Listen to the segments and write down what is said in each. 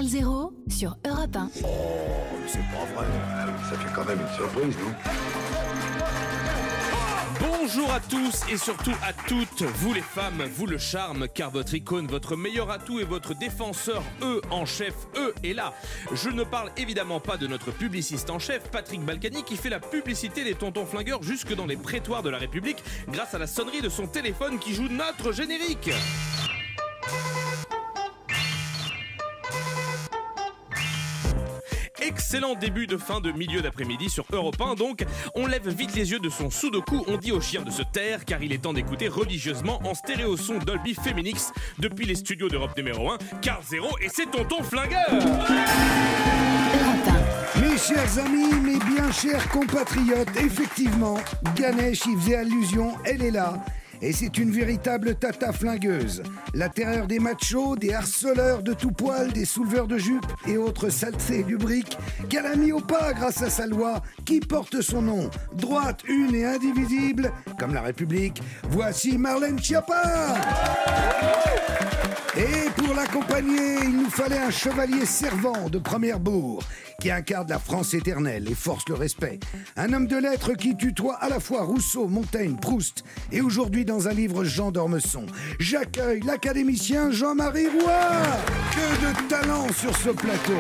Carl Zéro sur Europe 1. Oh, mais c'est pas vrai. Ça fait quand même une surprise, non? Bonjour à tous et surtout à toutes, vous les femmes, vous le charme, car votre icône, votre meilleur atout et votre défenseur, en chef, est là. Je ne parle évidemment pas de notre publiciste en chef, Patrick Balkany, qui fait la publicité des tontons flingueurs jusque dans les prétoires de la République, grâce à la sonnerie de son téléphone qui joue notre générique. Excellent début de fin de milieu d'après-midi sur Europe 1, donc on lève vite les yeux de son sudoku, on dit au chien de se taire car il est temps d'écouter religieusement en stéréo son Dolby Féminix depuis les studios d'Europe numéro 1, Carl Zéro et ses tontons flingueurs. Mes chers amis, mes bien chers compatriotes, effectivement, Ganesh y faisait allusion, elle est là. Et c'est une véritable tata flingueuse. La terreur des machos, des harceleurs de tout poil, des souleveurs de jupes et autres saletés du brick qu'elle a mis au pas grâce à sa loi qui porte son nom. Droite, une et indivisible, comme la République. Voici Marlène Schiappa. Et pour l'accompagner, il nous fallait un chevalier servant de première bourre qui incarne la France éternelle et force le respect. Un homme de lettres qui tutoie à la fois Rousseau, Montaigne, Proust et aujourd'hui dans un livre Jean d'Ormesson. J'accueille l'académicien Jean-Marie Roy. Que de talent sur ce plateau.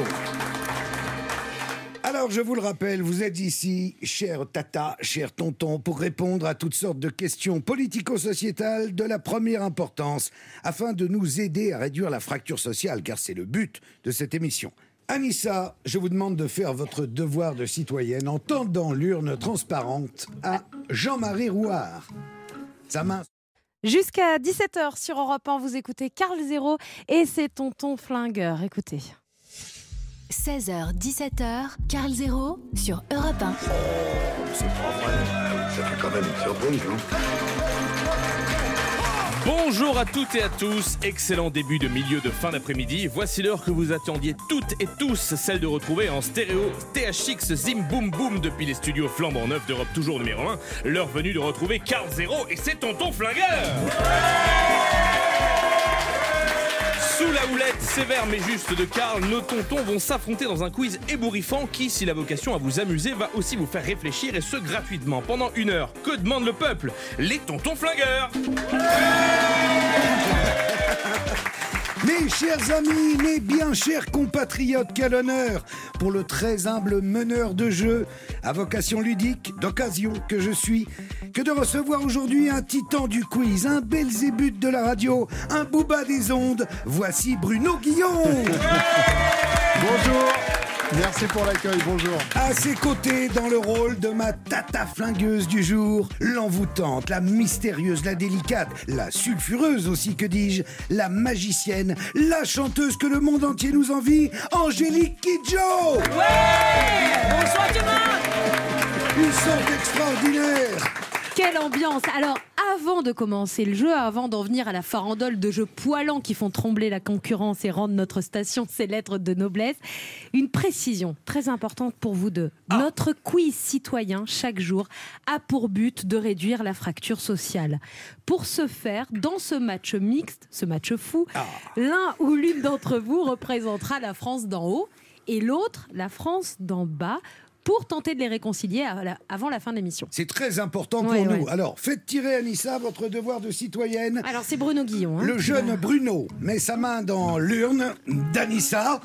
Alors, je vous le rappelle, vous êtes ici, cher tata, cher tonton, pour répondre à toutes sortes de questions politico-sociétales de la première importance, afin de nous aider à réduire la fracture sociale, car c'est le but de cette émission. Anissa, je vous demande de faire votre devoir de citoyenne en tendant l'urne transparente à Jean-Marie Rouard. Sa main... Jusqu'à 17h sur Europe 1, vous écoutez Carl Zéro et ses tontons flingueurs. Écoutez. 16h, 17h, Carl Zéro sur Europe 1. Oh, c'est pas vrai. Ça fait quand même une surprise, non? Bonjour à toutes et à tous, excellent début de milieu de fin d'après-midi. Voici l'heure que vous attendiez toutes et tous, celle de retrouver en stéréo THX Zim Boum Boum depuis les studios flambant neufs d'Europe toujours numéro 1. L'heure venue de retrouver Carl Zéro et ses tontons flingueurs. Sous la houlette sévère mais juste de Carl, nos tontons vont s'affronter dans un quiz ébouriffant qui, s'il a vocation à vous amuser, va aussi vous faire réfléchir et ce gratuitement pendant 1 heure. Que demande le peuple? Les tontons flingueurs. Mes chers amis, mes bien chers compatriotes, quel honneur pour le très humble meneur de jeu à vocation ludique, d'occasion que je suis, que de recevoir aujourd'hui un titan du quiz, un Belzébuth de la radio, un Booba des ondes. Voici Bruno Guillon. Bonjour. Merci pour l'accueil, bonjour. À ses côtés, dans le rôle de ma tata flingueuse du jour, l'envoûtante, la mystérieuse, la délicate, la sulfureuse aussi, que dis-je, la magicienne, la chanteuse que le monde entier nous envie, Angélique Kidjo. Ouais. Bonsoir tout le monde. Ils sont extraordinaires. Quelle ambiance! Alors, avant de commencer le jeu, avant d'en venir à la farandole de jeux poilants qui font trembler la concurrence et rendre notre station ses lettres de noblesse, une précision très importante pour vous deux. Notre quiz citoyen, chaque jour, a pour but de réduire la fracture sociale. Pour ce faire, dans ce match mixte, ce match fou, l'un ou l'une d'entre vous représentera la France d'en haut et l'autre, la France d'en bas, pour tenter de les réconcilier avant la fin de l'émission. C'est très important pour nous. Ouais. Alors, faites tirer, Anissa, votre devoir de citoyenne. Alors, c'est Bruno Guillon. Le jeune Bruno met sa main dans l'urne d'Anissa.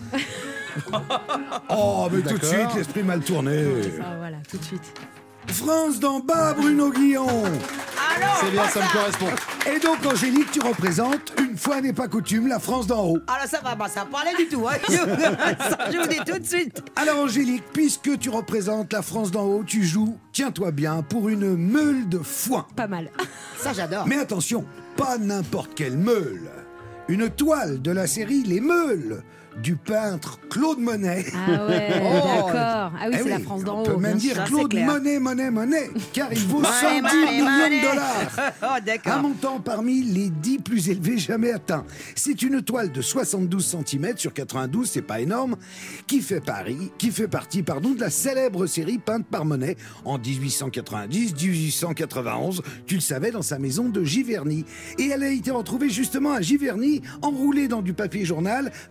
Oh, mais tout de suite, l'esprit mal tourné. Ça, voilà, tout de suite. France d'en bas, Bruno Guillon. Alors, c'est bien, ça me correspond. Et donc, Angélique, tu représentes, une fois n'est pas coutume, la France d'en haut. Alors ça va, ça parlait du tout. Hein. Je vous dis tout de suite. Alors, Angélique, puisque tu représentes la France d'en haut, tu joues, tiens-toi bien, pour une meule de foin. Pas mal. Ça, j'adore. Mais attention, pas n'importe quelle meule. Une toile de la série Les Meules, du peintre Claude Monet. Ah ouais, d'accord. Ah oui, c'est la France d'en haut. On peut même dire Claude Monet, car il vaut 110 millions de dollars. Oh, d'accord. Un montant parmi les 10 plus élevés jamais atteints. C'est une toile de 72 cm sur 92, c'est pas énorme, qui fait partie de la célèbre série peinte par Monet en 1890-1891. Tu le savais, dans sa maison de Giverny. Et elle a été retrouvée justement à Giverny, enroulée dans du papier journal, dans le grand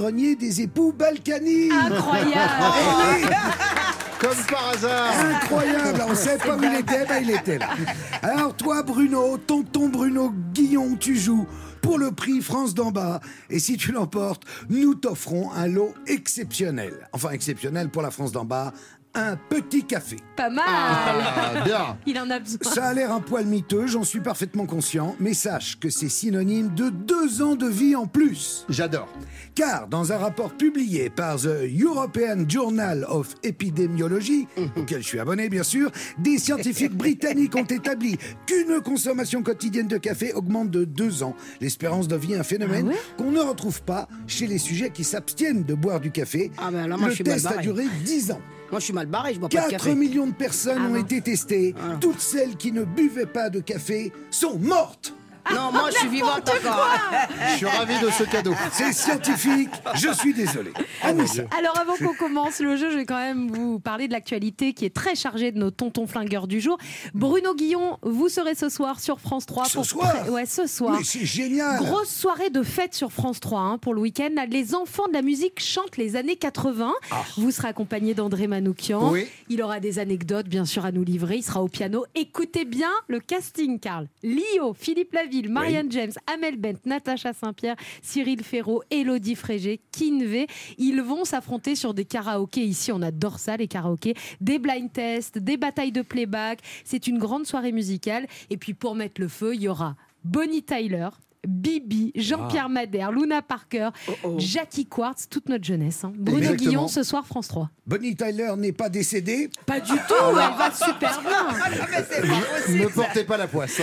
grenier des époux Balkany. Incroyable. Comme par hasard. Incroyable, on sait pas où il était, il était là. Alors toi Bruno, tonton Bruno Guillon, tu joues pour le prix France d'en bas. Et si tu l'emportes, nous t'offrons un lot exceptionnel. Enfin exceptionnel pour la France d'en bas, un petit café. Pas mal. Bien. Il en a besoin. Ça a l'air un poil miteux, j'en suis parfaitement conscient, mais sache que c'est synonyme de 2 ans de vie en plus. J'adore. Car dans un rapport publié par The European Journal of Epidemiology, auquel je suis abonné bien sûr, des scientifiques britanniques ont établi qu'une consommation quotidienne de café augmente de 2 ans l'espérance de vie, un phénomène qu'on ne retrouve pas chez les sujets qui s'abstiennent de boire du café. Ah ben là, moi, Le je suis mal test a barré. duré 10 ans. Moi, je suis mal barré, je bois pas de 4 café. millions de personnes ont été testées. Toutes celles qui ne buvaient pas de café sont mortes. Non, moi, je suis vivante encore. Je suis ravi de ce cadeau. C'est scientifique, je suis désolé. Anissa. Alors avant qu'on commence le jeu, je vais quand même vous parler de l'actualité qui est très chargée de nos tontons flingueurs du jour. Bruno Guillon, vous serez ce soir sur France 3. Ce soir Ouais, ce soir. Mais c'est génial. Grosse soirée de fête sur France 3 hein, pour le week-end. Là, les enfants de la musique chantent les années 80. Vous serez accompagné d'André Manoukian. Oui. Il aura des anecdotes bien sûr à nous livrer. Il sera au piano. Écoutez bien le casting, Karl. Lio, Philippe Laville, Marianne James, Amel Bent, Natacha Saint-Pierre, Cyril Ferraud, Élodie Frégé, Kinvé. Ils vont s'affronter sur des karaokés. Ici, on adore ça, les karaokés. Des blind tests, des batailles de playback. C'est une grande soirée musicale. Et puis pour mettre le feu, il y aura Bonnie Tyler, Bibi, Jean-Pierre Madère, Luna Parker, Jackie Quartz, toute notre jeunesse. Hein. Bruno Exactement. Guillon ce soir, France 3. Bonnie Tyler n'est pas décédée. Pas du tout, elle va super bien. Ne portez pas la poisse.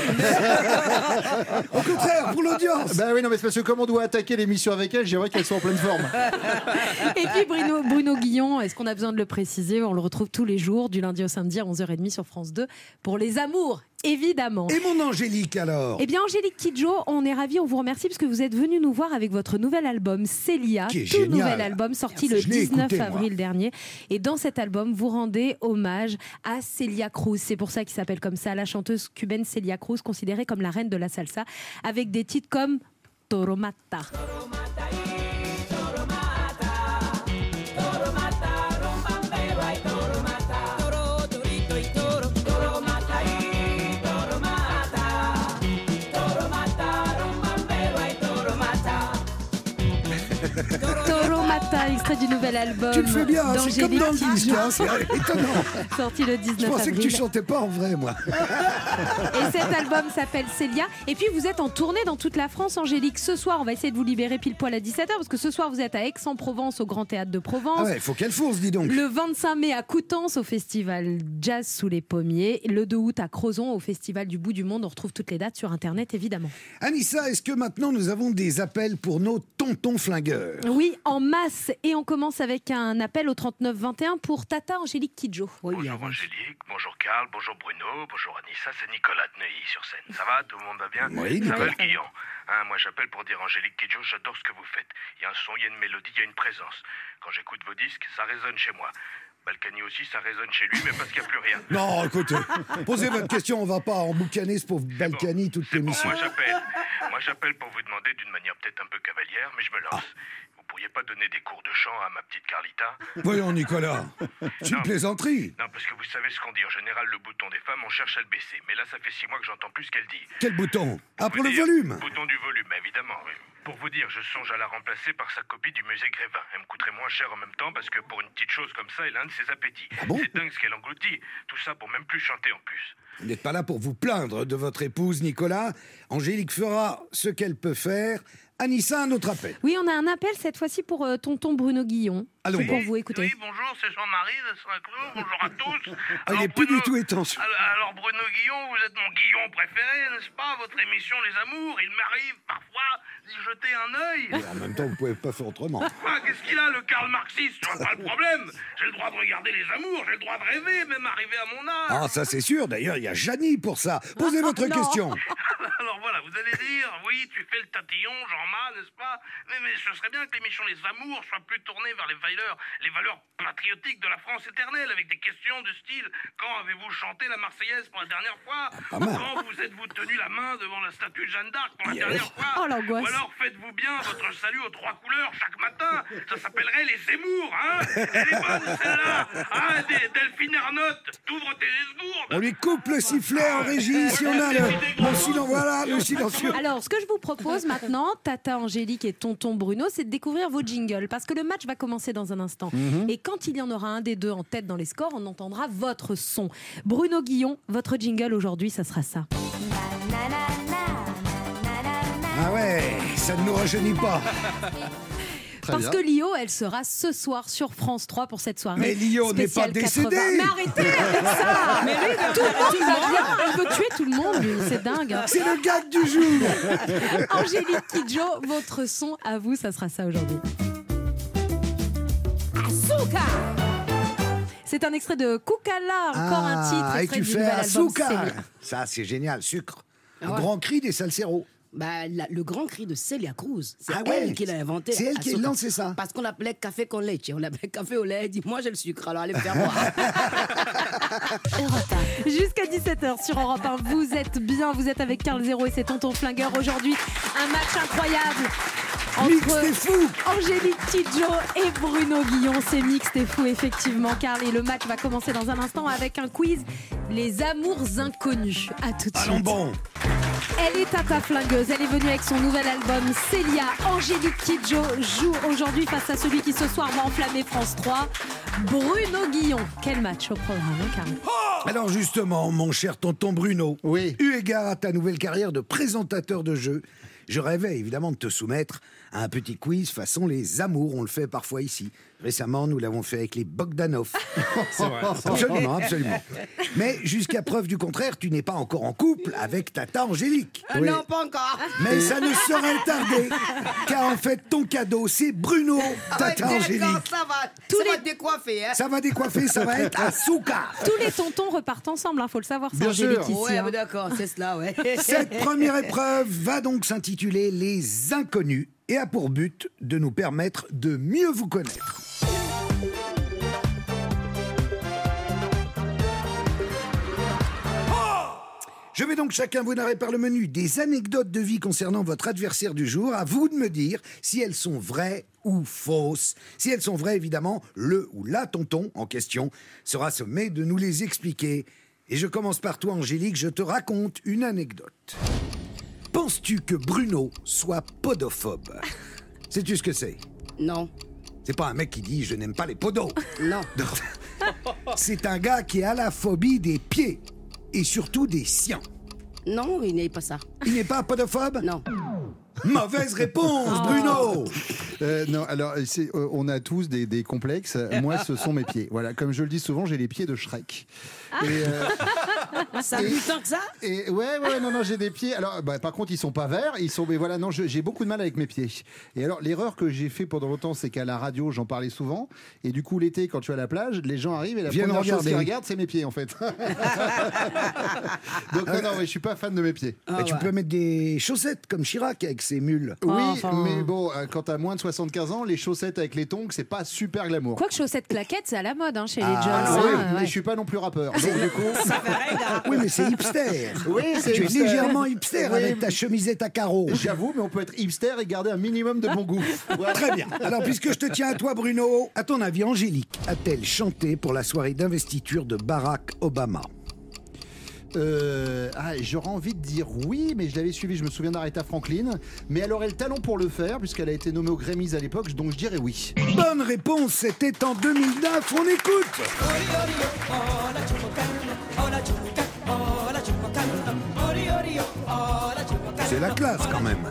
Au contraire, pour l'audience. Bah oui, non, mais c'est parce que comme on doit attaquer l'émission avec elle, j'aimerais qu'elle soit en pleine forme. Et puis Bruno Guillon, est-ce qu'on a besoin de le préciser? On le retrouve tous les jours, du lundi au samedi à 11h30 sur France 2, pour les amours, évidemment. Et mon Angélique alors? Eh bien, Angélique Kidjo, on est ravis, on vous remercie parce que vous êtes venu nous voir avec votre nouvel album Célia, Qui est tout génial. nouvel album sorti le Je l'ai 19 écouté, moi. avril dernier. Et dans cet album, vous rendez hommage à Celia Cruz. C'est pour ça qu'il s'appelle comme ça, la chanteuse cubaine Celia Cruz, considérée comme la reine de la salsa, avec des titres comme Toro Mata. Toro Mata, extrait du nouvel album. Tu le fais bien, hein, c'est comme dans le d'Angélique disque, Kidjo, hein, c'est étonnant. sorti le 19 Je pensais avril. que tu chantais pas en vrai, moi. Et cet album s'appelle Célia. Et puis vous êtes en tournée dans toute la France, Angélique. Ce soir, on va essayer de vous libérer pile poil à 17h parce que ce soir, vous êtes à Aix-en-Provence au Grand Théâtre de Provence. Ah ouais, il faut qu'elle fonce, dis donc. Le 25 mai à Coutances au festival Jazz sous les pommiers. Le 2 août à Crozon au festival du bout du monde. On retrouve toutes les dates sur internet évidemment. Anissa, est-ce que maintenant nous avons des appels pour nos tontons flingueurs? Oui, en masse. Et on commence avec un appel au 3921 pour Tata Angélique Kidjo. Oui, Bonjour Angélique, bonjour Karl, bonjour Bruno, bonjour Anissa, c'est Nicolas de Neuilly sur scène. Ça va, tout le monde va bien? Oui, Ça va Nicolas. le Guillon? Hein, moi j'appelle pour dire Angélique Kidjo, j'adore ce que vous faites. Il y a un son, il y a une mélodie, il y a une présence. Quand j'écoute vos disques, ça résonne chez moi. Balkany aussi, ça résonne chez lui, mais parce qu'il n'y a plus rien. Non, écoutez, posez votre question, on va pas emboucaner ce pauvre Balkany toute C'est bon, l'émission. moi j'appelle pour vous demander d'une manière peut-être un peu cavalière, mais je me lance. Vous pourriez pas donner des cours de chant à ma petite Carlita? Voyons, Nicolas, c'est une Non. plaisanterie. Non, parce que vous savez ce qu'on dit. En général, le bouton des femmes, on cherche à le baisser. Mais là, ça fait 6 mois que j'entends plus ce qu'elle dit. Quel bouton? Ah, pour vous le dire, volume. Bouton du volume, évidemment. Oui. Pour vous dire, je songe à la remplacer par sa copie du musée Grévin. Elle me coûterait moins cher en même temps parce que pour une petite chose comme ça, elle a un de ses appétits. Ah bon? C'est dingue ce qu'elle engloutit. Tout ça pour même plus chanter en plus. Vous n'êtes pas là pour vous plaindre de votre épouse, Nicolas. Angélique fera ce qu'elle peut faire. Anissa, un autre appel. Oui, on a un appel cette fois-ci pour tonton Bruno Guillon. Allons C'est pour voir. vous, écoutez. Oui, bonjour, c'est Jean-Marie de Saint-Cloud. Bonjour à tous. Ah, il est plus du tout étanche. Alors, Bruno Guillon, vous êtes mon Guillon préféré, n'est-ce pas? Votre émission Les Amours, il m'arrive parfois d'y jeter un œil. En même temps, vous pouvez pas faire autrement. Ah, qu'est-ce qu'il a, le Karl marxiste? Je vois pas le problème. J'ai le droit de regarder Les Amours, j'ai le droit de rêver, même arrivé à mon âge. Ah, ça c'est sûr. D'ailleurs, il y a Janie pour ça. Posez votre Non. question. Alors voilà, vous allez dire, oui, tu fais le tatillon, Jean-Ma, n'est-ce pas? Mais ce serait bien que l'émission Les Amours soit plus tournée vers les valeurs patriotiques de la France éternelle, avec des questions du style « Quand avez-vous chanté la Marseillaise pour la dernière fois ?» Quand vous êtes-vous tenu la main devant la statue de Jeanne d'Arc pour la dernière fois? Oh, l'angoisse. Ou alors faites-vous bien votre salut aux 3 couleurs chaque matin? Ça s'appellerait les Zemmour, hein? Elle est bonne celle-là, hein? Delphine Ernotte, t'ouvres tes esbourdes. On lui coupe le sifflet en régie si on a le... Bon, sinon, voilà, le silencieux. Alors, ce que je vous propose maintenant, Tata Angélique et Tonton Bruno, c'est de découvrir vos jingles, parce que le match va commencer dans un instant. Et quand il y en aura un des deux en tête dans les scores, on entendra votre son. Bruno Guillon, votre jingle aujourd'hui, ça sera ça. Ah ouais, ça ne nous rajeunit pas. Parce que Lio, elle sera ce soir sur France 3 pour cette soirée. Mais Lio n'est pas spéciale décédé. 80. Mais arrêtez avec ça. Mais lui, tout le monde va bien. Il veut tuer tout le monde, lui. C'est dingue. C'est le gag du jour. Angélique Kidjo, votre son à vous, ça sera ça aujourd'hui. Asuka. C'est un extrait de Koukala, encore un titre. Et extrait tu du fais nouvel album Asuka. Célia. Ça, c'est génial, sucre. Un ouais. grand cri des salseros. Bah, le grand cri de Celia Cruz, c'est Ah ouais. elle qui l'a inventé. C'est elle qui a Asuka. lancé ça. Parce qu'on l'appelait café con leche. On l'appelait café au lait. Elle dit, moi j'ai le sucre, alors allez me faire boire. Jusqu'à 17h sur Europe 1, vous êtes bien, vous êtes avec Carl Zéro et c'est Tonton Flingueur. Aujourd'hui, un match incroyable entre Mixte et fou. Angélique Kidjo et Bruno Guillon. C'est mixte et fou, effectivement, Carl. Et le match va commencer dans un instant avec un quiz. Les amours inconnus. À tout de suite. Allons bon. Elle est Tata Flingueuse, elle est venue avec son nouvel album Célia. Angélique Kidjo joue aujourd'hui face à celui qui ce soir va enflammer France 3, Bruno Guillon. Quel match au programme, hein, Carl? Alors justement, mon cher tonton Bruno, Oui. eu égard à ta nouvelle carrière de présentateur de jeux, je rêvais évidemment de te soumettre à un petit quiz façon les amours. On le fait parfois ici. Récemment, nous l'avons fait avec les Bogdanov. C'est vrai. Absolument, absolument. Mais jusqu'à preuve du contraire, tu n'es pas encore en couple avec Tata Angélique. Non, pas encore. Mais ça ne saurait tarder, car en fait, ton cadeau, c'est Bruno, Tata Ouais, Angélique. d'accord, ça va. Ça va te décoiffer, hein. Ça va décoiffer, ça va être Asuka. Tous les tontons repartent ensemble, faut le savoir, c'est Bien Angélique sûr. ici. Ouais, hein. mais d'accord, c'est cela, ouais. Cette première épreuve va donc s'intituler Les Inconnus et a pour but de nous permettre de mieux vous connaître. Je vais donc chacun vous narrer par le menu des anecdotes de vie concernant votre adversaire du jour. À vous de me dire si elles sont vraies ou fausses. Si elles sont vraies, évidemment, le ou la tonton en question sera sommé de nous les expliquer. Et je commence par toi, Angélique, je te raconte une anecdote. Penses-tu que Bruno soit podophobe? Sais-tu ce que c'est? Non, C'est pas un mec qui dit « je n'aime pas les podos ». non. C'est un gars qui a la phobie des pieds et surtout des siens. Non, il n'est pas ça. Il n'est pas podophobe? Non. Mauvaise réponse, Bruno. Non, alors on a tous des complexes. Moi, ce sont mes pieds. Voilà, comme je le dis souvent, j'ai les pieds de Shrek. Ça plus tant que ça? Et ouais, non, j'ai des pieds. Alors, par contre, ils sont pas verts. Mais voilà, non, j'ai beaucoup de mal avec mes pieds. Et alors, l'erreur que j'ai fait pendant longtemps, c'est qu'à la radio, j'en parlais souvent. Et du coup, l'été, quand tu es à la plage, les gens arrivent et la Viennent première chose regarder. qu'ils regardent, c'est mes pieds, en fait. Donc non, je suis pas fan de mes pieds. Mais tu peux mettre des chaussettes comme Chirac avec ses mules. Oui, enfin. mais bon, quand t'as moins de 75 ans, les chaussettes avec les tongs, c'est pas super glamour. Quoique chaussettes claquettes, c'est à la mode hein, chez les Ah, jeunes. Ah oui, hein, mais ouais. je suis pas non plus rappeur. Donc du coup, Oui, mais c'est hipster. Oui, c'est tu es hipster. légèrement hipster Oui. avec ta chemisette à carreaux. j'avoue, mais on peut être hipster et garder un minimum de bon goût. Voilà. Très bien. Alors, puisque je te tiens à toi, Bruno, à ton avis, Angélique a-t-elle chanté pour la soirée d'investiture de Barack Obama? J'aurais envie de dire oui, mais je l'avais suivi, je me souviens d'Aretha Franklin, mais elle aurait le talent pour le faire, puisqu'elle a été nommée aux Grammys à l'époque, donc je dirais oui. Bonne réponse, c'était en 2009, on écoute. C'est la classe quand même.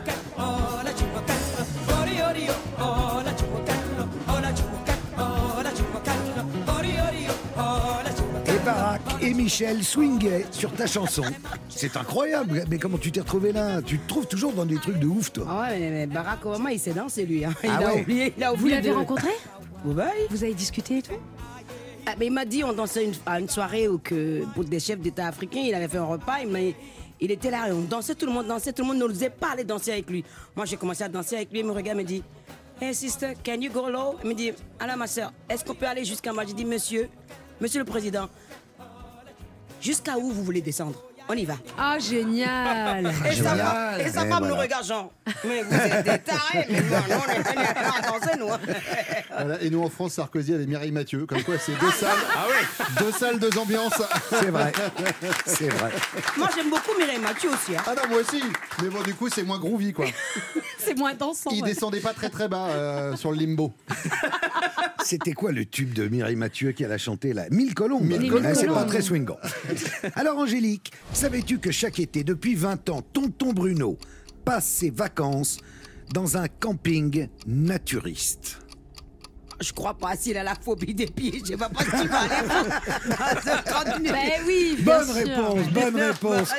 Et Barack et Michel swingaient sur ta chanson. C'est incroyable, mais comment tu t'es retrouvé là? Tu te trouves toujours dans des trucs de ouf, toi. Ah ouais, mais Barack Obama, il s'est dansé, lui. Hein. Il Ah a ouais. oublié. Il a Vous oublié l'avez de- rencontré? Ouais. Vous avez discuté et tout? Ah, mais il m'a dit, on dansait à une soirée où pour des chefs d'État africains, il avait fait un repas, Il était là, on dansait, tout le monde n'osait pas aller danser avec lui. Moi, j'ai commencé à danser avec lui, il me regarde, me dit, hey sister, can you go low? Il me dit, alors ma soeur, est-ce qu'on peut aller jusqu'à moi? J'ai dit, monsieur le président, jusqu'à où vous voulez descendre? On y va. Ah, génial. Et sa femme nous regarde, genre, mais vous êtes des tarés, mais non, on est venus à danser, nous. Voilà, et nous en France, Sarkozy avait Mireille Mathieu, comme quoi c'est 2 salles, 2 salles, 2 ambiances. C'est vrai. C'est vrai. Moi, j'aime beaucoup Mireille Mathieu aussi. Hein. Ah non, moi aussi. Mais bon, du coup, c'est moins groovy, quoi. C'est moins dansant. Il ouais. descendait pas très bas sur le limbo. C'était quoi le tube de Mireille Mathieu qu'elle a chanté là? 1000 colombes. Mille C'est pas colombes. très swingant. Alors Angélique, savais-tu que chaque été, depuis 20 ans, tonton Bruno passe ses vacances dans un camping naturiste? Je crois pas, s'il a la phobie des pieds, je sais pas ce qu'il va aller faire. 30 minutes. Ben oui, bien Bonne sûr. réponse.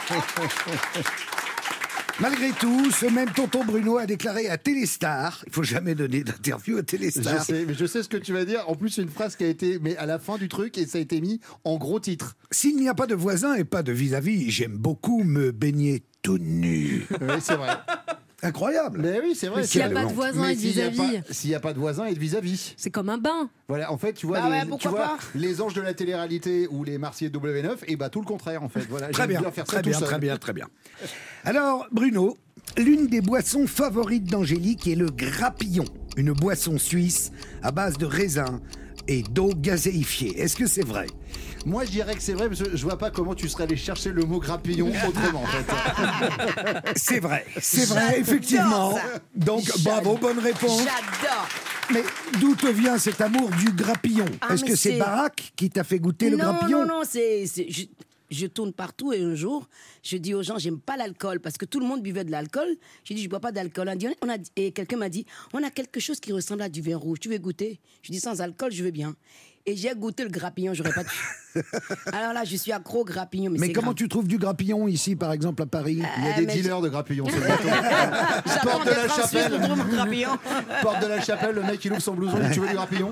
Malgré tout, ce même tonton Bruno a déclaré à Téléstar, il faut jamais donner d'interview à Téléstar. Je sais ce que tu vas dire. En plus, c'est une phrase qui a été mais à la fin du truc et ça a été mis en gros titre. S'il n'y a pas de voisins et pas de vis-à-vis, j'aime beaucoup me baigner tout nu. Oui, c'est vrai. Incroyable. Mais oui, c'est vrai. Mais s'il n'y a quelle pas de honte. voisins Mais et de s'il y a vis-à-vis, pas- s'il n'y a pas de voisins et de vis-à-vis. c'est comme un bain. Voilà, en fait, tu vois, Bah ouais, pourquoi pas. les anges de la télé-réalité ou les Marseillais de W9, et bah tout le contraire en fait. Voilà, Très j'aime bien, faire ça très tout bien, seul. très bien, très bien. Alors, Bruno, l'une des boissons favorites d'Angélique est le grappillon, une boisson suisse à base de raisin et d'eau gazéifiée. Est-ce que c'est vrai? Moi, je dirais que c'est vrai parce que je vois pas comment tu serais allé chercher le mot grappillon autrement en fait. C'est vrai, effectivement. ça. Donc, bravo, bonne réponse. J'adore. Mais d'où te vient cet amour du grappillon? Ah, Est-ce mais que c'est c'est- Barack qui t'a fait goûter le grappillon? Non, je tourne partout et un jour, je dis aux gens, j'aime pas l'alcool parce que tout le monde buvait de l'alcool. J'ai dit, je bois pas d'alcool. Et quelqu'un m'a dit, on a quelque chose qui ressemble à du vin rouge. Tu veux goûter? Je dis, sans alcool, je veux bien. Et j'ai goûté le grappillon, j'aurais pas dû. Alors là, je suis accro au grappillon. Mais c'est comment grave. tu trouves du grappillon ici, par exemple, à Paris? Il y a des mais dealers de grappillon. c'est le bateau. J'attends Porte de des la Français Chapelle. pour trouver mon grappillon. Porte de la Chapelle, le mec il ouvre son blouson, il dit, tu veux du grappillon?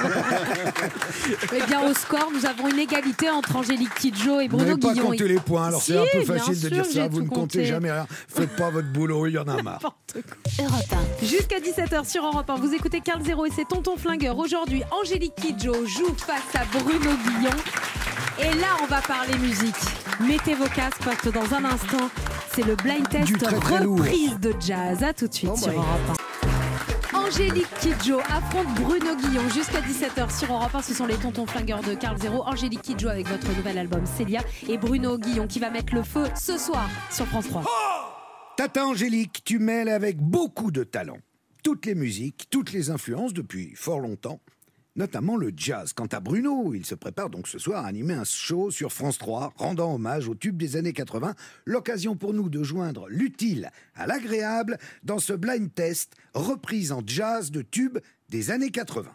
Eh bien, au score, nous avons une égalité entre Angélique Kidjo et Vous Bruno n'avez pas Guillon. compté les points, alors c'est Si, un peu bien facile de sûr dire que ça. j'ai Vous tout ne comptez compté. jamais rien. Faites pas votre boulot, il y en a marre. Europe 1. Jusqu'à 17h sur Europe 1, vous écoutez Carl Zéro et c'est Tonton Flingueur. Aujourd'hui, Angélique Kidjo joue face à Bruno Guillon. Et là, on va parler musique. Mettez vos casques parce que dans un instant, c'est le blind test Du très, très lourd. reprise de jazz. À tout de suite sur Europe 1. Angélique Kidjo affronte Bruno Guillon jusqu'à 17h sur Europe 1. Ce sont les Tontons Flingueurs de Carl Zéro. Angélique Kidjo avec votre nouvel album Célia et Bruno Guillon qui va mettre le feu ce soir sur France 3. Tata Angélique, tu mêles avec beaucoup de talent toutes les musiques, toutes les influences depuis fort longtemps, notamment le jazz. Quant à Bruno, il se prépare donc ce soir à animer un show sur France 3, rendant hommage aux tubes des années 80. L'occasion pour nous de joindre l'utile à l'agréable dans ce blind test reprise en jazz de tubes des années 80.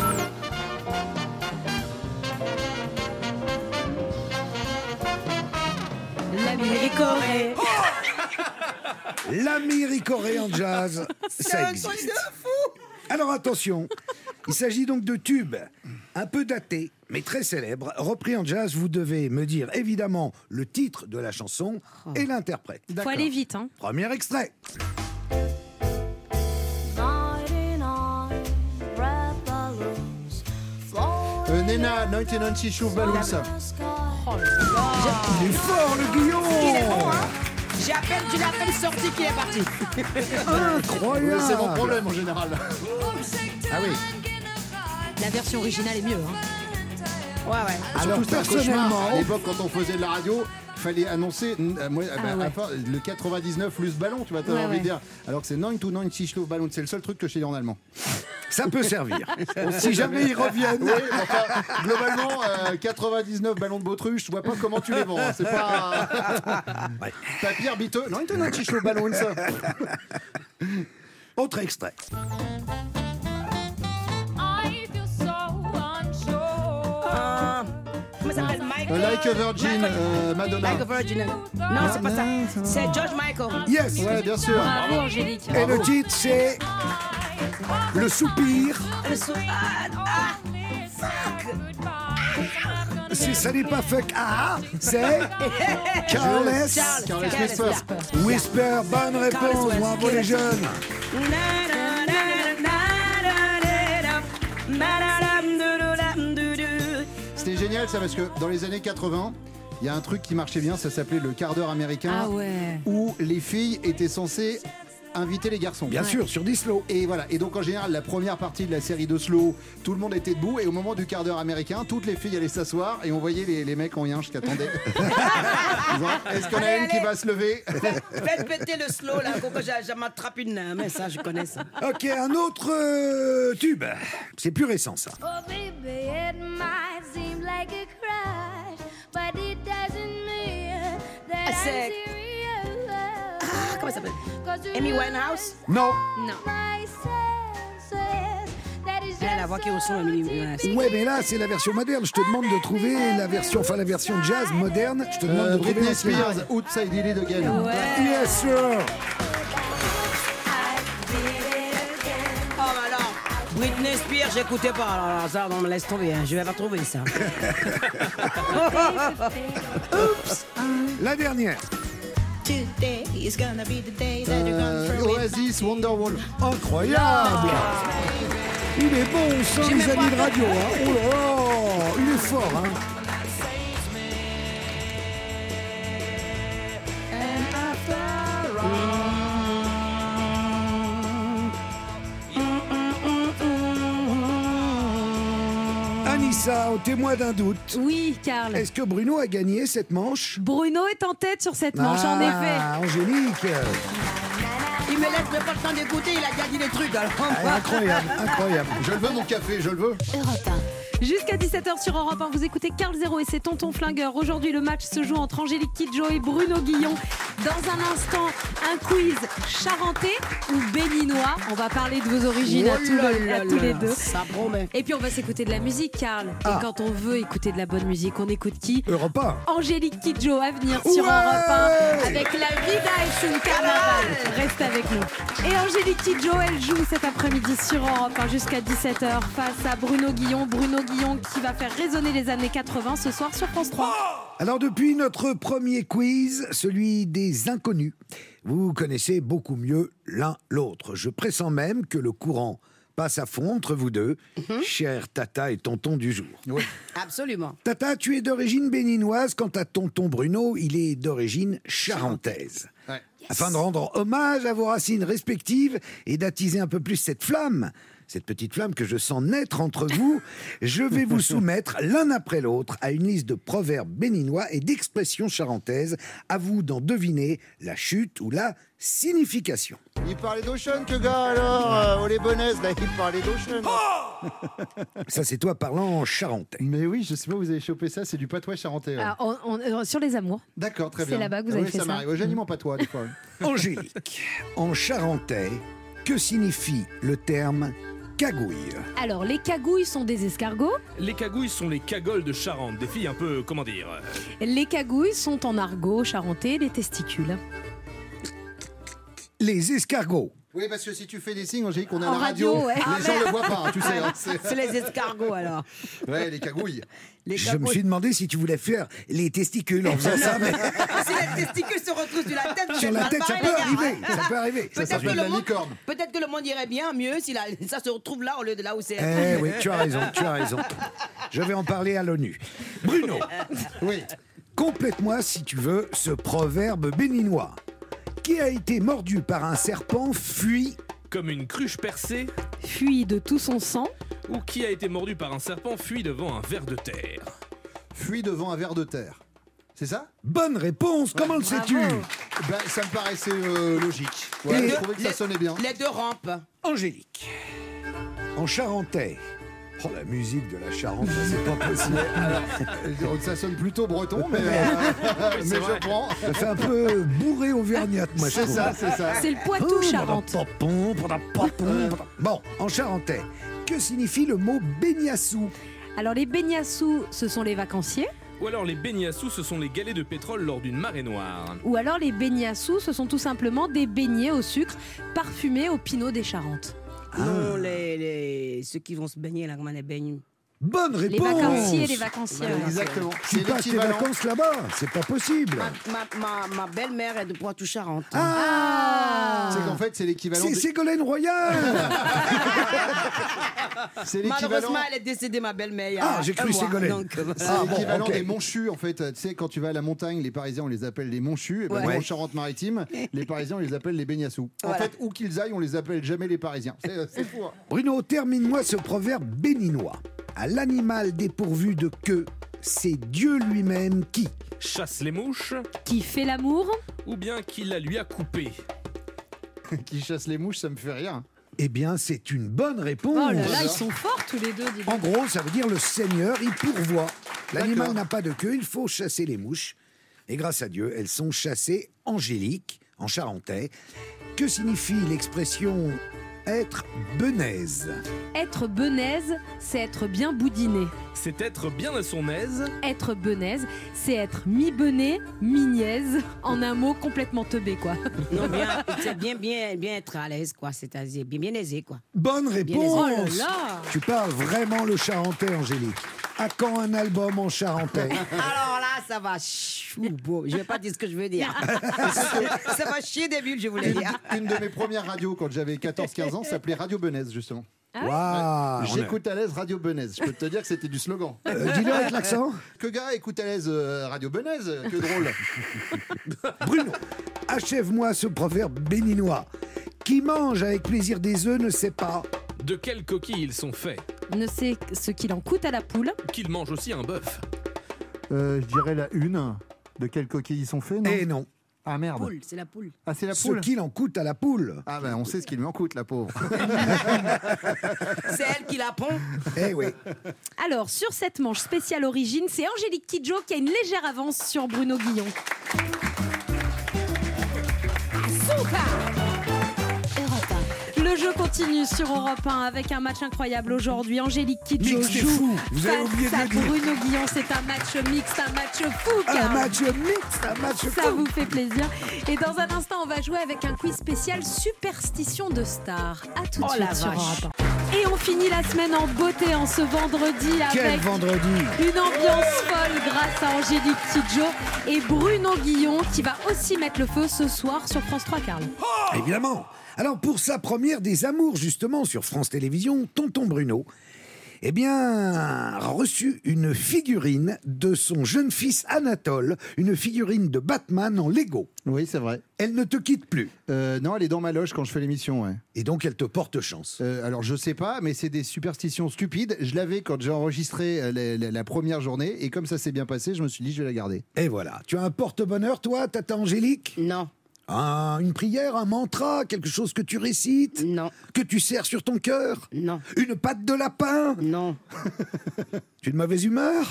L'Américorée. L'Américorée en jazz, ça existe. Alors attention, il s'agit donc de tubes un peu datés, mais très célèbres, repris en jazz. Vous devez me dire évidemment le titre de la chanson et l'interprète. Faut aller vite, hein. Premier extrait. Nena, 1990 Chouf Balloons. Il est fort le Guillon. Il est bon, hein? Je l'appelle sorti qui est parti. Incroyable. C'est mon problème en général. Ah oui. La version originale est mieux, hein. Ouais, ouais. Alors Surtout, c'est un cauchemar. personnellement, À l'époque, quand on faisait de la radio, il fallait annoncer ouais. le 99 plus ballon, tu vois, t'as Ouais, envie ouais. de dire. Alors que c'est 9 to ballon, c'est le seul truc que je sais dire en allemand. ça peut servir. Si jamais ils reviennent. Oui, enfin, globalement, 99 ballons de bautruche, je vois pas comment tu les vends. hein. C'est pas. Ouais. Pas pire, biteux. 99 ballons, ça. Autre extrait. Comment ça s'appelle? Michael? Like a Virgin, Madonna. Like a Virgin. Non, c'est pas ça. C'est George Michael. Yes. Ouais, bien sûr. Bravo, Angélique. Et le titre c'est Le soupir. Le sou- ah, fuck. ça n'est pas fuck. C'est Careless Whisper. Bonne réponse, bravo les jeunes. C'était génial ça parce que dans les années 80, il y a un truc qui marchait bien, ça s'appelait le quart d'heure américain, où les filles étaient censées inviter les garçons. Bien sûr, sur des slow. Et voilà. Et donc en général, la première partie de la série de slow, tout le monde était debout. Et au moment du quart d'heure américain, toutes les filles allaient s'asseoir et on voyait les mecs en yinche qui attendaient. Est-ce qu'on a une qui va se lever? Faites péter le slow là, quand j'ai m'attrape une mais ça je connais ça. Ok, un autre tube. C'est plus récent ça. Oh baby, it might seem like a crush, but it doesn't mean that I'm C'est- serious. Comment ça s'appelle? Amy Winehouse? Non. My senses, that is Elle a la just voix qui ressemble à Amy Winehouse. Ouais, mais là, c'est la version moderne. Je te demande de trouver la version jazz moderne. Je te demande de trouver Britney l'ancienne. Spears, Outside Did It Again. Yes, sir. Oh bah alors, Britney Spears, j'écoutais pas. Alors ça, on me laisse tomber, hein. Je vais pas trouver ça. La dernière. today is gonna be the day that you're gonna throw it. Oasis, Wonderwall. Incroyable. Il est bon, on sent les amis de radio. Hein. Oh là là, il est fort. Hein. Anissa, au témoin d'un doute. Oui, Karl. Est-ce que Bruno a gagné cette manche? Bruno est en tête sur cette manche, en effet. Angélique. Il me laisse même pas le temps d'écouter, il a déjà dit des trucs. Alors. Incroyable, incroyable. Je le veux mon café, je le veux. Europe 1. Jusqu'à 17h sur Europe 1, vous écoutez Carl Zéro et c'est Tonton Flingueur. Aujourd'hui, le match se joue entre Angélique Kidjo et Bruno Guillon. Dans un instant, un quiz charentais ou béninois. On va parler de vos origines à tous les deux. Ça promet. Et puis on va s'écouter de la musique, Karl. Et quand on veut écouter de la bonne musique, on écoute qui? Europe 1. Angélique Kidjo à venir sur Europe 1 avec La Vida es un carnaval. Reste avec nous. Et Angélique Kidjo, elle joue cet après-midi sur Europe 1 jusqu'à 17h face à Bruno Guillon. Bruno Guillon qui va faire résonner les années 80 ce soir sur France 3. Alors depuis notre premier quiz, celui des inconnus, vous connaissez beaucoup mieux l'un l'autre. Je pressens même que le courant passe à fond entre vous deux, cher Tata et tonton du jour. Oui. Absolument. Tata, tu es d'origine béninoise, quant à tonton Bruno, il est d'origine charentaise. Ouais. Afin de rendre hommage à vos racines respectives et d'attiser un peu plus cette flamme, cette petite flamme que je sens naître entre vous, je vais vous soumettre l'un après l'autre à une liste de proverbes béninois et d'expressions charentaises. À vous d'en deviner la chute ou la signification. Il parlait d'Ocean, que gars, alors oh les bonnesses, là, il parlait d'Ocean. Ça, c'est toi parlant en charentais. Mais oui, je sais pas où vous avez chopé ça, c'est du patois charentais. Ouais. Alors, sur les amours. D'accord, très C'est bien. là-bas que vous avez fait ça ça. m'arrive. Ouais, j'anime en patois, des fois. Angélique, en charentais, que signifie le terme cagouille? Alors, les cagouilles sont des escargots. Les cagouilles sont les cagoles de Charente, des filles un peu, comment dire... Les cagouilles sont en argot charentais les testicules. Les escargots. Oui, parce que si tu fais des signes, Angélique, on est à En la radio, radio, ouais. les gens ne le voient pas, hein, tu sais. hein, C'est les escargots alors. Ouais, les cagouilles. Les Je me suis demandé si tu voulais faire les testicules en faisant ça, mais Si les testicules se retrouvent sur la tête, sur la tête, ça peut arriver. Ça peut arriver. Ça s'appelle que la le monde- licorne. Peut-être que le monde irait bien mieux si ça se retrouve là au lieu de là où c'est. Eh oui, tu as raison, tu as raison. Je vais en parler à l'ONU. Bruno, Oui. complète-moi, si tu veux, ce proverbe béninois. Qui a été mordu par un serpent fuit? Comme une cruche percée, Fuit de tout son sang. ou qui a été mordu par un serpent fuit devant un ver de terre. Fuit devant un ver de terre. C'est ça? Bonne réponse, comment le sais-tu? Ben, ça me paraissait logique. Et- Ouais, je trouvais que ça sonnait bien. Les deux rampes. Angélique, en charentais. Oh, la musique de la Charente, ça, c'est pas possible. Ça sonne plutôt breton, mais, mais vrai. je prends. Ça fait un peu bourré auvergnate, moi, je C'est trouve. ça, c'est ça. C'est le Poitou Charente. Bon, en charentais, que signifie le mot beignassou? Alors, les beignasous, ce sont les vacanciers. Ou alors les beignasous, ce sont les galets de pétrole lors d'une marée noire. Ou alors, les beignasous, ce sont tout simplement des beignets au sucre parfumés au pinot des Charentes. Non, ceux qui vont se baigner là, comment les baignent. Bonne Les réponse. vacanciers, les vacanciers. Exactement. Tu C'est passes tes l'équivalent. vacances là-bas, c'est pas possible. Ma belle-mère est de Poitou-Charentes. C'est qu'en fait, c'est l'équivalent. C'est Ségolène Royal. C'est l'équivalent. Malheureusement, elle est décédée, ma belle-mère. il y a Ah, j'ai cru un mois, Ségolène. donc, C'est Ah, bon, l'équivalent ok. des Monchus, en fait. Tu sais, quand tu vas à la montagne, les Parisiens, on les appelle les Monchus. Et ben, Ouais. en Charente-Maritime, les Parisiens, on les appelle les Beignassous. En Voilà. fait, où qu'ils aillent, on les appelle jamais les Parisiens. C'est fou. Hein. Bruno, termine-moi ce proverbe béninois. À l'animal dépourvu de queue, c'est Dieu lui-même qui. Chasse les mouches Qui fait l'amour? ou bien qui la lui a coupé? Qui chasse les mouches, ça me fait rien. Eh bien, c'est une bonne réponse. Oh là là, ils sont forts tous les deux, dis donc. En gros, ça veut dire le Seigneur, il pourvoit. L'animal D'accord. n'a pas de queue, il faut chasser les mouches. Et grâce à Dieu, elles sont chassées angéliques, en charentais. Que signifie l'expression être benaise? Être benaise, c'est être bien boudiné. C'est être bien à son aise. Être benaise, c'est être mi-bené, mi-niaise. En un mot, complètement teubé, quoi. Non, c'est bien être à l'aise, quoi. C'est-à-dire bien aisé, quoi. Bonne réponse. Oh là là. Tu parles vraiment le charentais, Angélique. À quand un album en charentais? Alors là, ça va. Je vais pas dire ce que je veux dire. Ça va chier des bulles, je voulais dire. Une de mes premières radios, quand j'avais 14-15 ans, s'appelait Radio Benaise, justement. Waouh. J'écoute à l'aise Radio Benaise. Je peux te dire que c'était du slogan. Dis-le avec l'accent. Que gars écoute à l'aise Radio Benaise, que drôle. Bruno, achève-moi ce proverbe béninois. Qui mange avec plaisir des œufs ne sait pas. De quelle coquille ils sont faits? Ne sait ce qu'il en coûte à la poule. Qu'ils mangent aussi un bœuf. Je dirais la une. De quelles coquilles ils sont faits, non? Eh non, Ah merde. Poule, c'est la poule. Ah, c'est la ce poule. qu'il en coûte à la poule. Ah ben on sait ce qu'il lui en coûte, la pauvre. C'est elle qui la pond. Eh oui. Alors, sur cette manche spéciale origine, c'est Angélique Kidjo qui a une légère avance sur Bruno Guillon. Le jeu continue sur Europe 1 avec un match incroyable aujourd'hui. Angélique Kidjo Mixte et joue fou. Vous avez oublié de face à le dire. Bruno Guillon. C'est un match mixte, un match fou. Un car match mixte, un match ça fou. vous fait plaisir. Et dans un instant, on va jouer avec un quiz spécial superstition de star. À tout de Oh suite la sur vache. Europe 1. Et on finit la semaine en beauté en ce vendredi Quel avec vendredi. une ambiance folle grâce à Angélique Kidjo et Bruno Guillon qui va aussi mettre le feu ce soir sur France 3, Carl. Évidemment. Alors, pour sa première des amours, justement, sur France Télévisions, Tonton Bruno, eh bien, a reçu une figurine de son jeune fils Anatole, une figurine de Batman en Lego. Oui, c'est vrai. Elle ne te quitte plus. Non, elle est dans ma loge quand je fais l'émission, ouais. Et donc, elle te porte chance. Alors je sais pas, mais c'est des superstitions stupides. Je l'avais quand j'ai enregistré la première journée, et comme ça s'est bien passé, je me suis dit je vais la garder. Et voilà. Tu as un porte-bonheur, toi, Tata Angélique? Non, Une prière, un mantra, quelque chose que tu récites? non, Que tu serres sur ton cœur? non, Une patte de lapin? non. Tu es de mauvaise humeur?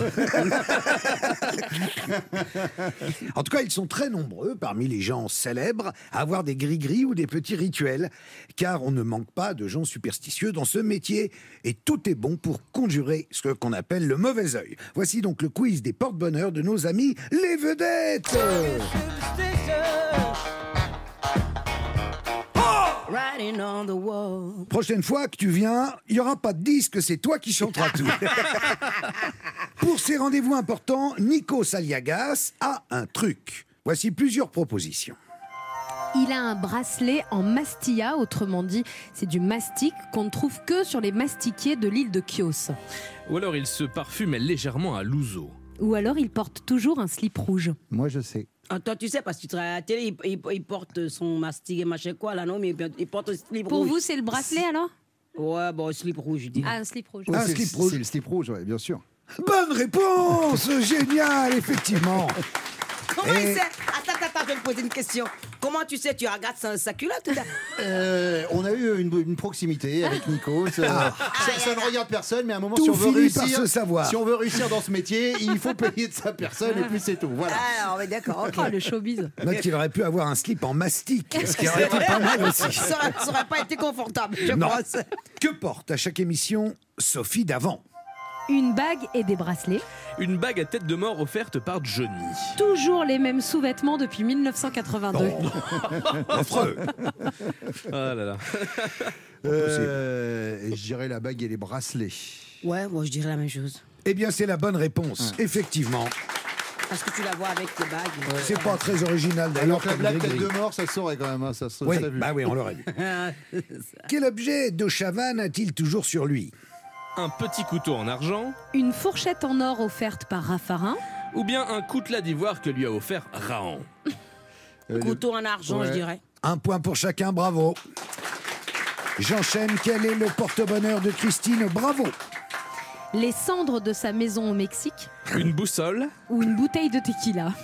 En tout cas, ils sont très nombreux parmi les gens célèbres à avoir des gris-gris ou des petits rituels, car on ne manque pas de gens superstitieux dans ce métier, et tout est bon pour conjurer ce qu'on appelle le mauvais œil. Voici donc le quiz des porte-bonheur de nos amis les vedettes. Riding on the wall. Prochaine fois que tu viens, il n'y aura pas de disque, c'est toi qui chanteras tout. Pour ces rendez-vous importants, Nico Saliagas a un truc. Voici plusieurs propositions. Il a un bracelet en mastilla, autrement dit, c'est du mastic qu'on ne trouve que sur les mastiquiers de l'île de Chios. Ou alors il se parfume légèrement à l'ouzo. Ou alors il porte toujours un slip rouge. Moi je sais. Ah, toi, tu sais, parce que tu travailles à la télé, il porte son mastic et machin quoi, là, non, mais il porte un slip Pour rouge. vous, c'est le bracelet alors? Ouais, bon, slip rouge, je dis. Ah, un slip rouge. Ouais, Un c'est slip rouge. C'est le slip rouge, ouais, bien sûr. Bonne réponse. Génial, effectivement. Comment Et- il sait? Attends, je vais te poser une question. Comment tu sais, tu regardes sa culotte On a eu une proximité avec Nico. Ça ne regarde personne, mais à un moment, Tout si on veut finit par réussir, se savoir. si on veut réussir dans ce métier, il faut payer de sa personne et puis c'est tout. Voilà. Ah, on est d'accord, ok. Oh, le showbiz. Note qu'il aurait pu avoir un slip en mastic, ce qui aurait été pas mal aussi. Ça n'aurait pas été confortable, je Non. pense. Que porte à chaque émission Sophie Davant? Une bague et des bracelets. Une bague à tête de mort offerte par Johnny. Toujours les mêmes sous-vêtements depuis 1982. Affreux. Ah là là. Je dirais la bague et les bracelets. Ouais, moi je dirais la même chose. Eh bien, c'est la bonne réponse, effectivement. Parce que tu la vois avec les bagues. C'est pas très original d'ailleurs. Alors que la comme blague Grégory. tête de mort, ça saurait quand même. Hein, ça Oui, serait vu. bah oui, on l'aurait vu. Quel objet de Chavannes a-t-il toujours sur lui? Un petit couteau en argent Une fourchette en or offerte par Raffarin. ou bien un coutelas d'ivoire que lui a offert Rahan? Couteau en argent, Ouais. je dirais. Un point pour chacun, bravo. J'enchaîne, quel est le porte-bonheur de Christine? Bravo. Les cendres de sa maison au Mexique. Une boussole? Ou une bouteille de tequila.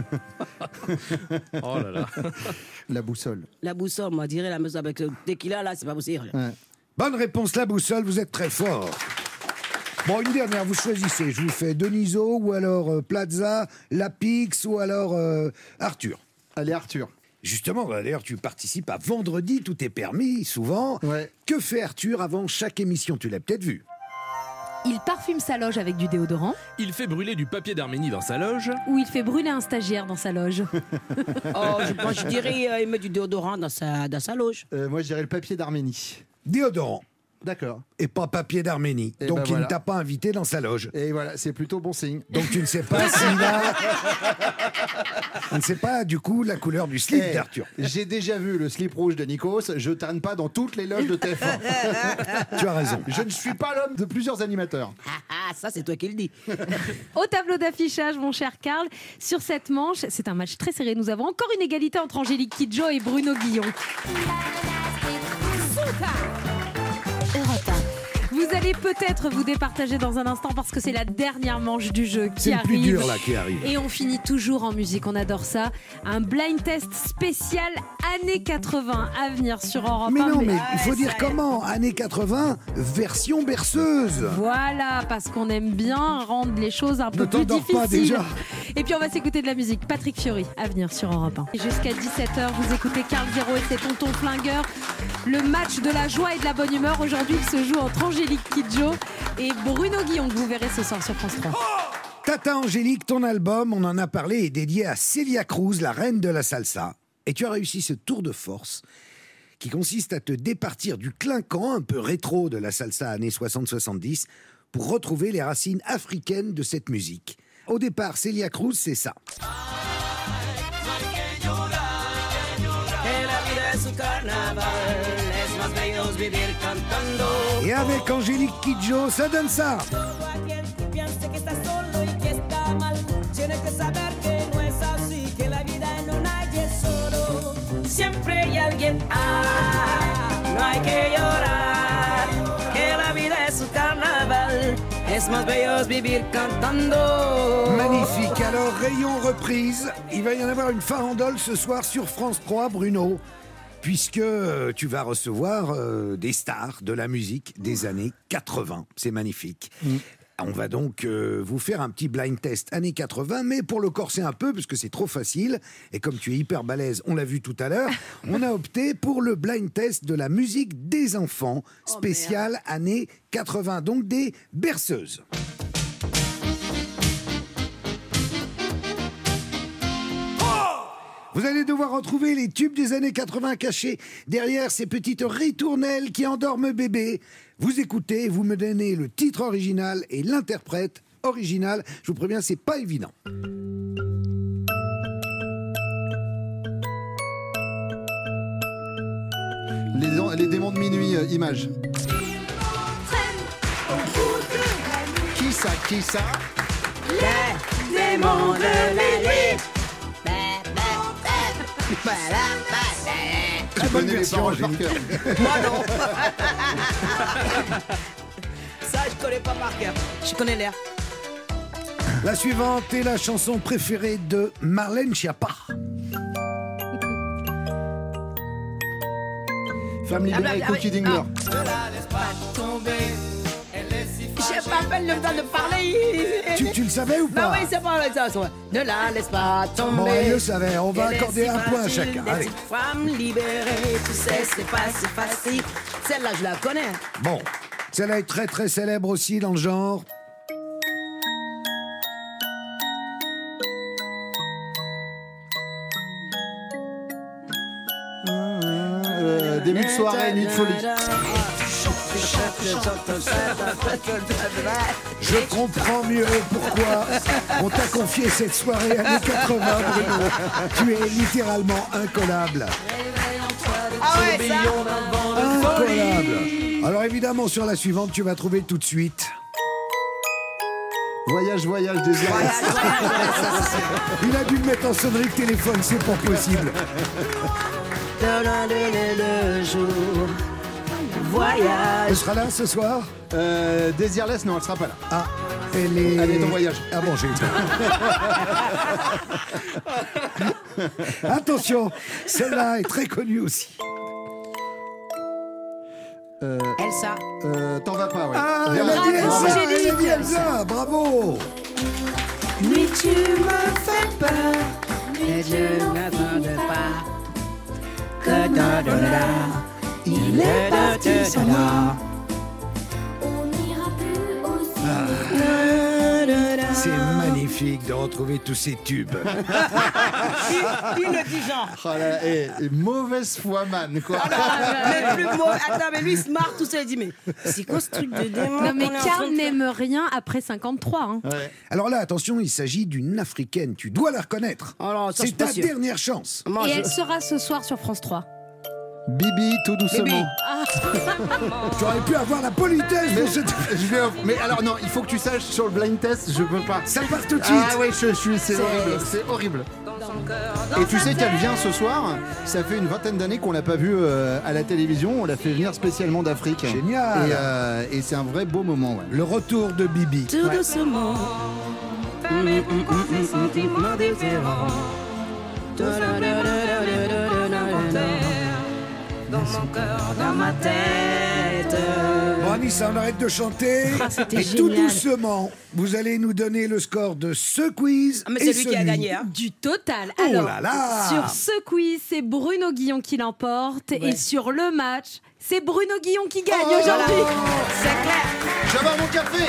Oh là là. La boussole. La boussole, moi, je dirais la maison avec le tequila, là, c'est pas possible. Ouais. Bonne réponse, la boussole, vous êtes très fort. Bon, une dernière, vous choisissez. Je vous fais Deniso ou alors Plaza, Lapix ou alors Arthur. Allez, Arthur. Justement, d'ailleurs, tu participes à Vendredi, tout est permis, souvent. Ouais. Que fait Arthur avant chaque émission? Tu l'as peut-être vu. Il parfume sa loge avec du déodorant. Il fait brûler du papier d'Arménie dans sa loge. Ou il fait brûler un stagiaire dans sa loge. Oh, moi, je dirais, il met du déodorant dans sa loge. Moi, je dirais le papier d'Arménie. Déodorant. D'accord. Et pas papier d'Arménie. Et Donc ben il voilà. ne t'a pas invité dans sa loge. Et voilà, c'est plutôt bon signe. Donc tu ne sais pas s'il a... On ne sait pas du coup la couleur du slip Eh, d'Arthur. j'ai déjà vu le slip rouge de Nikos. Je traîne pas dans toutes les loges de TF1. Tu as raison. Je ne suis pas l'homme de plusieurs animateurs. Ah, ça, c'est toi qui le dis. Au tableau d'affichage, mon cher Karl, sur cette manche, c'est un match très serré. Nous avons encore une égalité entre Angélique Kidjo et Bruno Guillon. Europe 1. Vous allez peut-être vous départager dans un instant parce que c'est la dernière manche du jeu qui C'est le arrive. plus dur là qui arrive. Et on finit toujours en musique, on adore ça. Un blind test spécial années 80 à venir sur Europe 1. Mais non, mais il faut dire comment. Années 80, version berceuse. Voilà, parce qu'on aime bien rendre les choses un peu Ne plus t'endors difficiles. pas déjà. Et puis on va s'écouter de la musique. Patrick Fiori, à venir sur Europe 1. Et jusqu'à 17h, vous écoutez Karl Zéro et ses tontons flingueurs. Le match de la joie et de la bonne humeur. Aujourd'hui, il se joue entre Angélique Kidjo et Bruno Guillon, que vous verrez ce soir sur France 3. Tata Angélique, ton album, on en a parlé, est dédié à Celia Cruz, la reine de la salsa. Et tu as réussi ce tour de force qui consiste à te départir du clinquant un peu rétro de la salsa années 60-70 pour retrouver les racines africaines de cette musique. Au départ, Celia Cruz, c'est ça. Et avec Angélique Kidjo, ça donne ça. Magnifique. Alors, rayon reprise. Il va y en avoir une farandole ce soir sur France 3, Bruno, puisque tu vas recevoir des stars de la musique des années 80. C'est magnifique. On va donc vous faire un petit blind test années 80, mais pour le corser un peu, parce que c'est trop facile, et comme tu es hyper balèze, on l'a vu tout à l'heure, on a opté pour le blind test de la musique des enfants, spécial années 80, donc des berceuses. Vous allez devoir retrouver les tubes des années 80 cachés derrière ces petites ritournelles qui endorment bébé. Vous écoutez, vous me donnez le titre original et l'interprète original. Je vous préviens, c'est pas évident. Les démons de minuit, images. Qui ça Les démons de la nuit. Je connais les version, paroles par cœur. Moi non. Ça, je connais pas par cœur. Je connais l'air. La suivante est la chanson préférée de Marlène Schiappa. Femme libérée, Cookie Dingler. J'ai pas peine le temps de parler. Tu le savais ou Bah pas? oui, c'est pas ça. Ne la laisse pas tomber. Bon, elle le savait. On va Elle est accorder si un point à facile chacun. d'être Allez. une femme libérée, tu sais, c'est pas si facile. Celle-là, je la connais. Bon, celle-là est très très célèbre aussi dans le genre. Début de soirée, nuit de folie. Je comprends mieux pourquoi on t'a confié cette soirée années 80, Bruno. Tu es littéralement incollable. Ah ouais, ça. Incollable. Alors évidemment, sur la suivante, tu vas trouver tout de suite. Voyage, désir. Il a dû le mettre en sonnerie de téléphone, c'est pas possible. Le jour. Voyage. Elle sera là ce soir? Désirless, non, elle sera pas là. Ah, elle est... Elle est en voyage. Ah bon, j'ai Attention, celle-là est très connue aussi. Elsa. T'en vas pas, ouais. Ah, Vers elle a dit la- Elsa, Angélique. elle a dit Elsa, bravo. Mais tu me fais peur. Et je n'attends pas. Que da-da-da. Il est parti sans moi. On n'ira plus aussi. C'est magnifique de retrouver tous ces tubes. Il le dit genre. Oh là, mauvaise foi, man, quoi. Mais plus de mots. Attends, mais lui, il se marre tout seul. Il dit, mais c'est quoi ce truc de démon? Non, mais qu'on est en train Karl de faire? n'aime rien après 53. Hein. Ouais. Alors là, attention, il s'agit d'une africaine. Tu dois la reconnaître. Oh non, ça, je C'est suis pas ta sûr. dernière chance. Moi, Et je- elle sera ce soir sur France 3. Bibi, tout doucement. Bibi. Tu aurais pu avoir la politesse pour cette... Mais alors non, il faut que tu saches sur le blind test, je peux pas. Ça part tout de suite. Ah ouais, c'est horrible, c'est horrible. Et tu sais qu'elle vient ce soir. Ça fait une vingtaine d'années qu'on l'a pas vue à la télévision. On l'a fait venir spécialement d'Afrique. Génial. Et c'est un vrai beau moment. Ouais. Le retour de Bibi. Tout doucement. Sentiments différents. Dans mon cœur, dans ma tête. Bon, Anissa, on arrête de chanter. Ah, c'était et tout génial. doucement, vous allez nous donner le score de ce quiz. Ah, mais et c'est lui qui a celui- gagné. Hein. Du total. Oh Alors, là là. sur ce quiz, c'est Bruno Guillon qui l'emporte. Et sur le match, c'est Bruno Guillon qui gagne Oh, aujourd'hui. C'est clair. Je vais avoir mon café.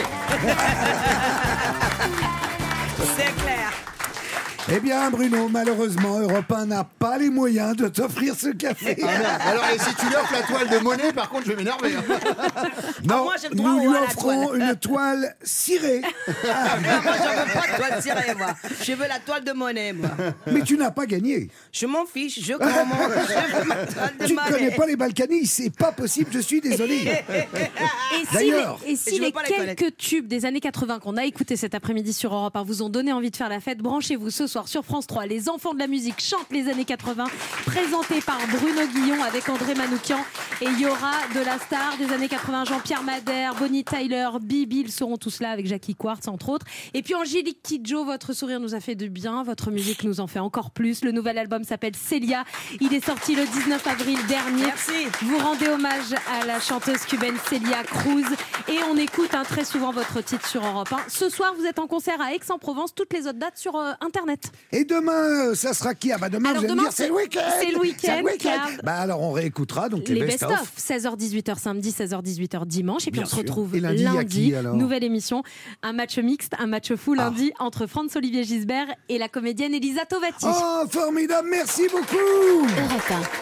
C'est clair. Eh bien, Bruno, malheureusement, Europe 1 n'a pas les moyens de t'offrir ce café. Ah, merde. Alors, et si tu lui offres la toile de Monet, par contre, je vais m'énerver. Hein. Non, moi, j'ai le droit nous lui à la offrons une toile cirée. Moi, j'en veux pas de toile tirée, moi. Je veux la toile de Monet, moi. Mais tu n'as pas gagné. Je m'en fiche, je commande. Je veux ma toile de Tu ne Monet. connais pas les Balkany, c'est pas possible, je suis désolé. Et si D'ailleurs, les, et si je veux les pas les quelques connaître. tubes des années 80 qu'on a écoutés cet après-midi sur Europe 1 vous ont donné envie de faire la fête, branchez-vous ce soir sur France 3. Les enfants de la musique chantent les années 80, présentés par Bruno Guillon avec André Manoukian. Et il y aura de la star des années 80, Jean-Pierre Madère, Bonnie Tyler, Bibi, ils seront tous là avec Jackie Quartz entre autres. Et puis Angélique Kidjo, votre sourire nous a fait de bien, votre musique nous en fait encore plus. Le nouvel album s'appelle Célia, il est sorti le 19 avril dernier. Merci. Vous rendez hommage à la chanteuse cubaine Celia Cruz et on écoute très souvent votre titre sur Europe 1. Ce soir, vous êtes en concert à Aix-en-Provence, toutes les autres dates sur Internet. Et demain, ça sera qui? Ah bah demain, Alors vous allez demain, me dire, c'est le week-end. c'est le week-end, C'est le week-end. Carl. Bah alors, on réécoutera donc Les les best-of, best-of. 16h-18h samedi, 16h-18h dimanche. Et puis Bien on se sûr. retrouve Et lundi, il y a qui, alors nouvelle émission, un match mixte, un match fou lundi entre Franz-Olivier Gisbert et la comédienne Elisa Tovati. Oh, formidable, merci beaucoup. Europe 1.